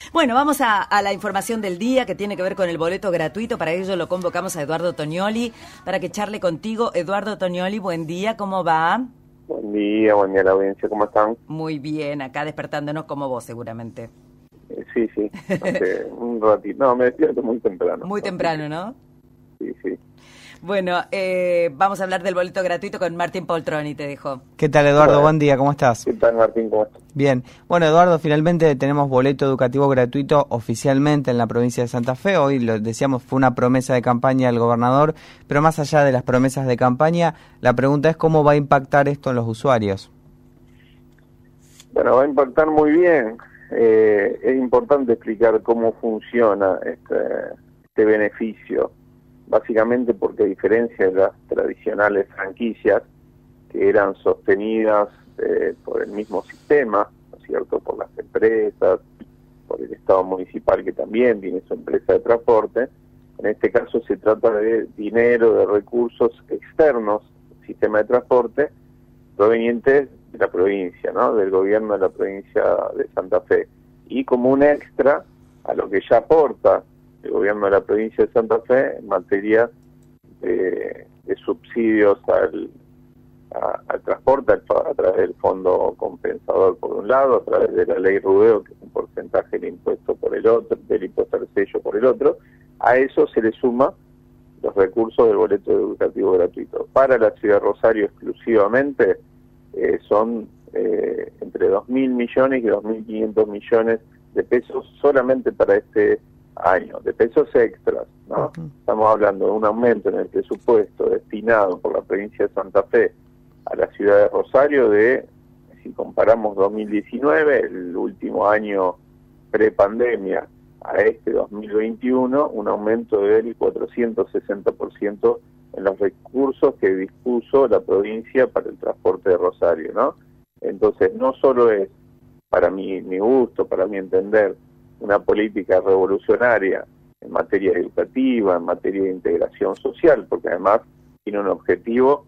Bueno, vamos a la información del día que tiene que ver con el boleto gratuito. Para ello lo convocamos a Eduardo Tognoli para que charle contigo. Eduardo Tognoli, buen día, ¿cómo va? Buen día a la audiencia, ¿cómo están? Muy bien, acá despertándonos como vos seguramente. Sí, hace un ratito. No, me despierto muy temprano. Muy temprano, ¿no? Sí. Bueno, vamos a hablar del boleto gratuito con Martín Poltroni, te dejo. ¿Qué tal, Eduardo? Buen día, ¿cómo estás? ¿Qué tal, Martín? ¿Cómo estás? Bien. Bueno, Eduardo, finalmente tenemos boleto educativo gratuito oficialmente en la provincia de Santa Fe. Hoy, lo decíamos, fue una promesa de campaña del gobernador, pero más allá de las promesas de campaña, la pregunta es cómo va a impactar esto en los usuarios. Bueno, va a impactar muy bien. Es importante explicar cómo funciona este beneficio. Básicamente porque a diferencia de las tradicionales franquicias que eran sostenidas por el mismo sistema, ¿no es cierto?, por las empresas, por el Estado municipal que también tiene su empresa de transporte, en este caso se trata de dinero, de recursos externos al sistema de transporte provenientes de la provincia, ¿no?, del gobierno de la provincia de Santa Fe, y como un extra a lo que ya aporta el gobierno de la provincia de Santa Fe en materia de subsidios al transporte a través del fondo compensador por un lado, a través de la ley Rudeo, que es un porcentaje del impuesto por el otro, del impuesto al sello por el otro. A eso se le suma los recursos del boleto educativo gratuito. Para la ciudad de Rosario exclusivamente son entre 2.000 millones y 2.500 millones de pesos solamente para este año, de pesos extras, ¿no? Estamos hablando de un aumento en el presupuesto destinado por la provincia de Santa Fe a la ciudad de Rosario de, si comparamos 2019, el último año prepandemia, a este 2021, un aumento del 460% en los recursos que dispuso la provincia para el transporte de Rosario, ¿no? Entonces, no solo es, para mi gusto, para mi entender, una política revolucionaria en materia educativa, en materia de integración social, porque además tiene un objetivo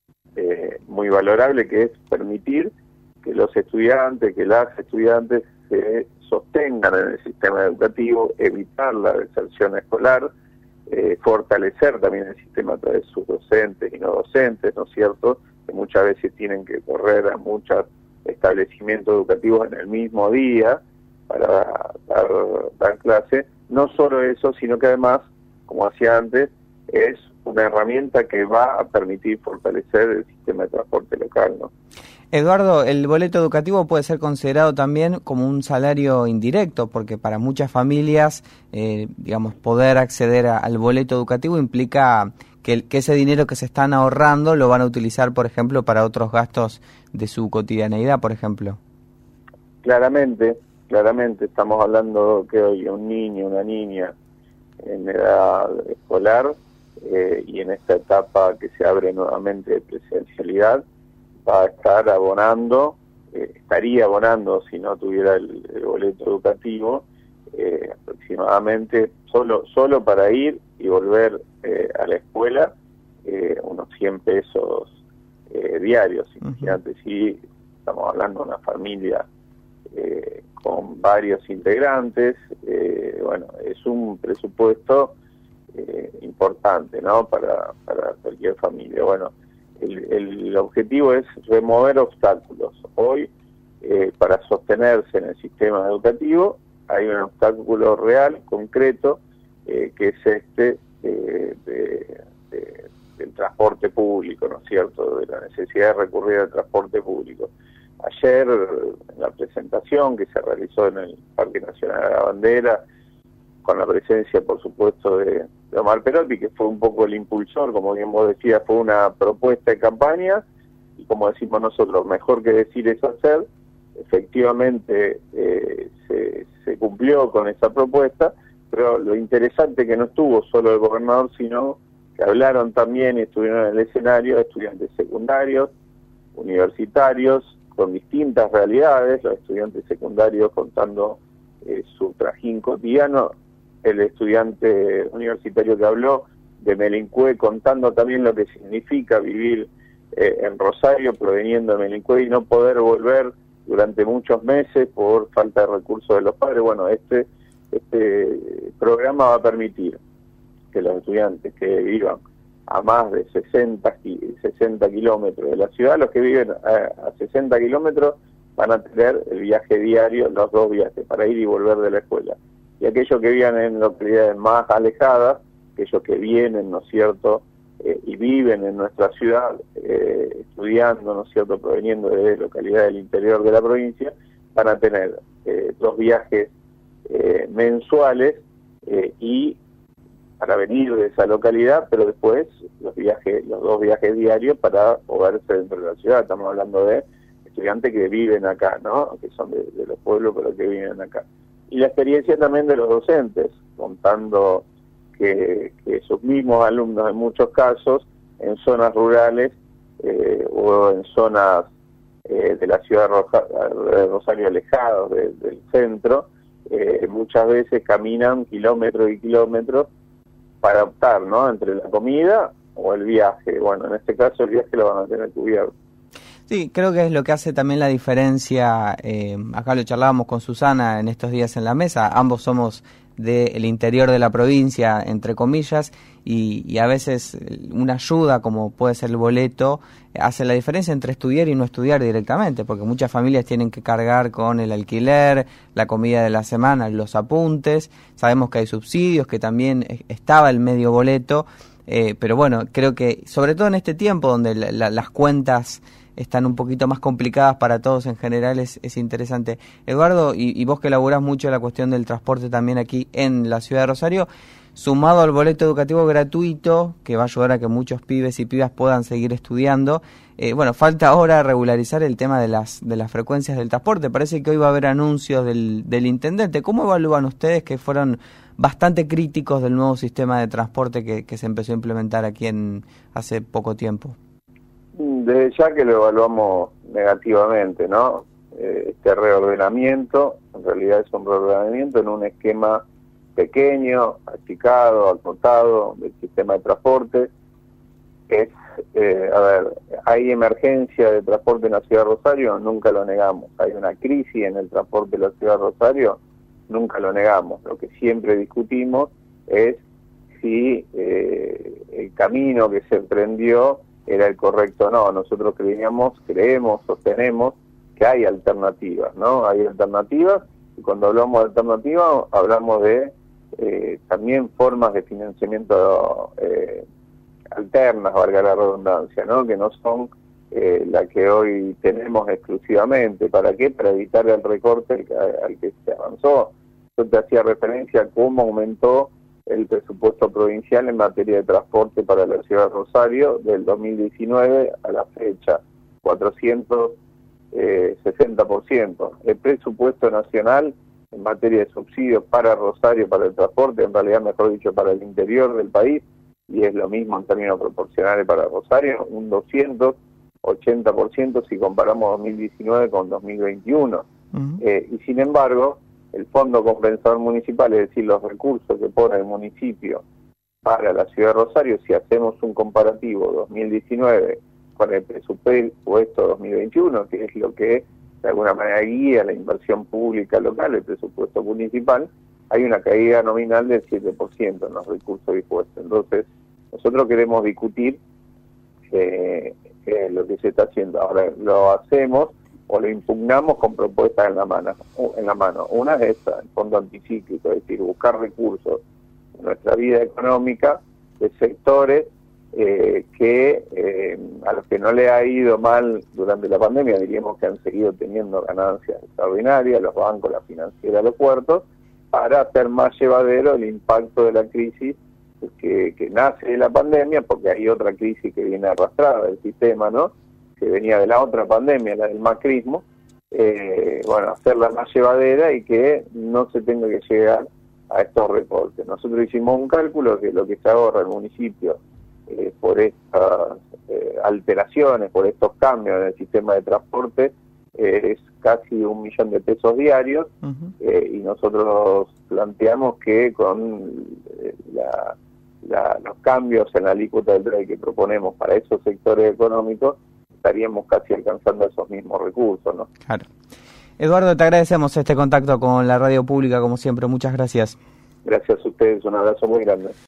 muy valorable, que es permitir que los estudiantes, que las estudiantes se sostengan en el sistema educativo, evitar la deserción escolar, fortalecer también el sistema a través de sus docentes y no docentes, ¿no es cierto?, que muchas veces tienen que correr a muchos establecimientos educativos en el mismo día para dar clase. No solo eso, sino que además, como hacía antes, es una herramienta que va a permitir fortalecer el sistema de transporte local, ¿no? Eduardo, el boleto educativo puede ser considerado también como un salario indirecto, porque para muchas familias, digamos, poder acceder al boleto educativo implica que ese dinero que se están ahorrando lo van a utilizar, por ejemplo, para otros gastos de su cotidianeidad, por ejemplo. Claramente estamos hablando que hoy un niño, una niña en edad escolar y en esta etapa que se abre nuevamente de presencialidad, va a estar estaría abonando, si no tuviera el boleto educativo, aproximadamente solo para ir y volver a la escuela, unos 100 pesos diarios. Imagínate, si estamos hablando de una familia con varios integrantes, bueno, es un presupuesto importante, ¿no?, para cualquier familia. Bueno, el objetivo es remover obstáculos. Hoy, para sostenerse en el sistema educativo, hay un obstáculo real, concreto, que es del transporte público, ¿no es cierto?, de la necesidad de recurrir al transporte público. Ayer, en la presentación que se realizó en el Parque Nacional de la Bandera, con la presencia, por supuesto, de Omar Perotti, que fue un poco el impulsor, como bien vos decías, fue una propuesta de campaña, y como decimos nosotros, mejor que decir es hacer. Efectivamente se cumplió con esa propuesta, pero lo interesante que no estuvo solo el gobernador, sino que hablaron también y estuvieron en el escenario estudiantes secundarios, universitarios, con distintas realidades, los estudiantes secundarios contando su trajín cotidiano, el estudiante universitario que habló de Melincue contando también lo que significa vivir en Rosario, proveniendo de Melincue y no poder volver durante muchos meses por falta de recursos de los padres. Bueno, este programa va a permitir que los estudiantes que vivan a más de 60 kilómetros de la ciudad, los que viven a 60 kilómetros van a tener el viaje diario, los 2 viajes, para ir y volver de la escuela. Y aquellos que vivan en localidades más alejadas, aquellos que vienen, ¿no es cierto?, y viven en nuestra ciudad, estudiando, ¿no es cierto?, proveniendo de localidades del interior de la provincia, van a tener 2 viajes mensuales y para venir de esa localidad, pero después los 2 viajes diarios para moverse dentro de la ciudad. Estamos hablando de estudiantes que viven acá, ¿no?, que son de los pueblos, pero que viven acá. Y la experiencia también de los docentes, contando que sus mismos alumnos, en muchos casos, en zonas rurales o en zonas de la ciudad de Rosario alejados del centro, muchas veces caminan kilómetros y kilómetros para optar, ¿no?, entre la comida o el viaje. Bueno, en este caso el viaje lo van a tener cubierto. Sí, creo que es lo que hace también la diferencia. Acá lo charlábamos con Susana en estos días en la mesa. Ambos somos del interior de la provincia, entre comillas, y a veces una ayuda, como puede ser el boleto, hace la diferencia entre estudiar y no estudiar directamente, porque muchas familias tienen que cargar con el alquiler, la comida de la semana, los apuntes. Sabemos que hay subsidios, que también estaba el medio boleto, pero bueno, creo que sobre todo en este tiempo donde las cuentas están un poquito más complicadas para todos en general, es interesante. Eduardo, y vos que laburás mucho la cuestión del transporte también aquí en la ciudad de Rosario, sumado al boleto educativo gratuito, que va a ayudar a que muchos pibes y pibas puedan seguir estudiando, bueno, falta ahora regularizar el tema de las frecuencias del transporte. Parece que hoy va a haber anuncios del intendente. ¿Cómo evalúan ustedes, que fueron bastante críticos del nuevo sistema de transporte que se empezó a implementar aquí hace poco tiempo? Desde ya que lo evaluamos negativamente, ¿no? Este reordenamiento, en realidad es un reordenamiento en un esquema pequeño, achicado, acotado del sistema de transporte. Hay emergencia de transporte en la ciudad de Rosario, nunca lo negamos. Hay una crisis en el transporte de la ciudad de Rosario, nunca lo negamos. Lo que siempre discutimos es si el camino que se emprendió era el correcto o no. Nosotros creemos, sostenemos que hay alternativas, ¿no? Hay alternativas, y cuando hablamos de alternativas hablamos de también formas de financiamiento alternas, valga la redundancia, ¿no?, que no son la que hoy tenemos exclusivamente. ¿Para qué? Para evitar el recorte al que se avanzó. Yo te hacía referencia a cómo aumentó el presupuesto provincial en materia de transporte para la ciudad de Rosario del 2019 a la fecha, 460%. El presupuesto nacional en materia de subsidios para Rosario, para el transporte, en realidad, mejor dicho, para el interior del país, y es lo mismo en términos proporcionales para Rosario, un 280% si comparamos 2019 con 2021. Y sin embargo, el Fondo Compensador Municipal, es decir, los recursos que pone el municipio para la ciudad de Rosario, si hacemos un comparativo 2019 con el presupuesto 2021, que es lo que de alguna manera guía la inversión pública local, el presupuesto municipal, hay una caída nominal del 7% en los recursos dispuestos. Entonces, nosotros queremos discutir lo que se está haciendo. Ahora, lo hacemos o lo impugnamos con propuestas en la mano. Una es esa, el fondo anticíclico, es decir, buscar recursos en nuestra vida económica de sectores que a los que no le ha ido mal durante la pandemia, diríamos que han seguido teniendo ganancias extraordinarias, los bancos, la financiera, los puertos, para hacer más llevadero el impacto de la crisis que nace de la pandemia, porque hay otra crisis que viene arrastrada del sistema, ¿no?, que venía de la otra pandemia, la del macrismo. Hacerla más llevadera y que no se tenga que llegar a estos recortes. Nosotros hicimos un cálculo que lo que se ahorra el municipio por estas alteraciones, por estos cambios en el sistema de transporte, es casi 1 millón de pesos diarios. Y nosotros planteamos que con los cambios en la alícuota del TREI que proponemos para esos sectores económicos, estaríamos casi alcanzando esos mismos recursos, ¿no? Claro. Eduardo, te agradecemos este contacto con la radio pública, como siempre. Muchas gracias. Gracias a ustedes, un abrazo muy grande.